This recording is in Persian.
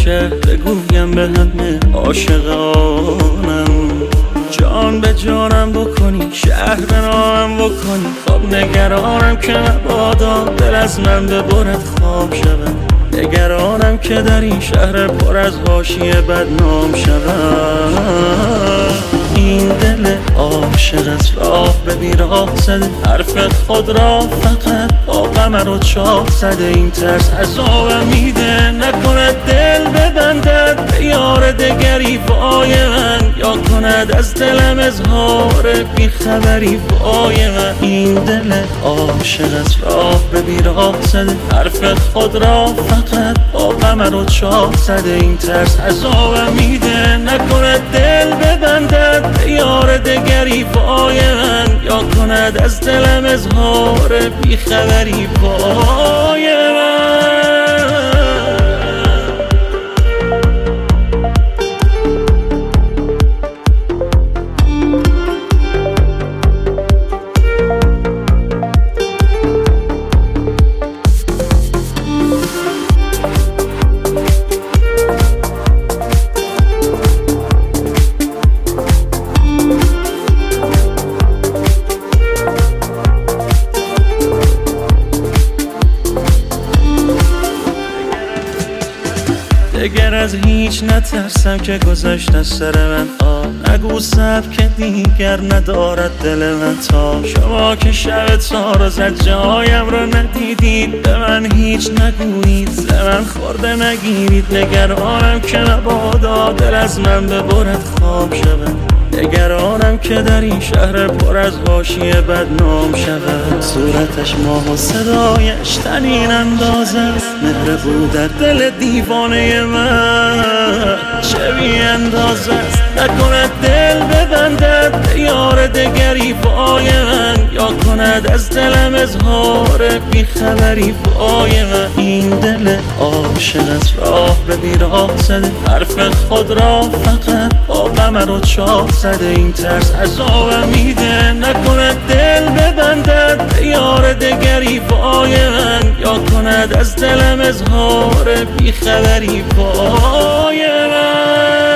شهر بگویم به همه عاشقانم، جان به جانم بکنی، شهر به نامم بکنی. خب نگرانم که مبادا دل از من ببرد خواب شود، نگرانم که در این شهر پر از حاشیه بدنام شود. این دل عاشق از راه به بیراه زده، حرف خود را فقط با قمر و چاه زده. این ترس عذابم میده نکند دل ببندد به یار دگری وای من، یا کند از دلم اظهار بیخبری وای من. این دل عاشق از راه به بیراه زده، حرف خود را فقط با قمر و چاه زده. این ترس عذابم میده نکند دل ببندد به یار دگری وای من، یا کند از دلم اظهار بیخبری وای من. دگر از هیچ نترسم که گذشت از سر من. نگو سبک دیگر ندارد دل من تا شما که شب تارو زد جایم رو ندیدید. به من هیچ نگویید، ز من خورده نگیرید. نگرانم که مبادا دل از من ببرد خواب شود، نگرانم که در این شهر پر از حاشیه بدنام شود. صورتش ماه و صدایش تنین انداز است، مهر بود در دل دیوانه من چه بی انداز است. نکند دل ببندد به یار دگری وای من، یا کند از دلم اظهار بیخبری وای من. این دل عاشق از راه به بیراه زده، حرف خود را فقط با قمر و چاه زده. این ترس عذابم میده نکند دل ببندد به یار دگری وای من، یا کند از دلم اظهار بیخبری وای من.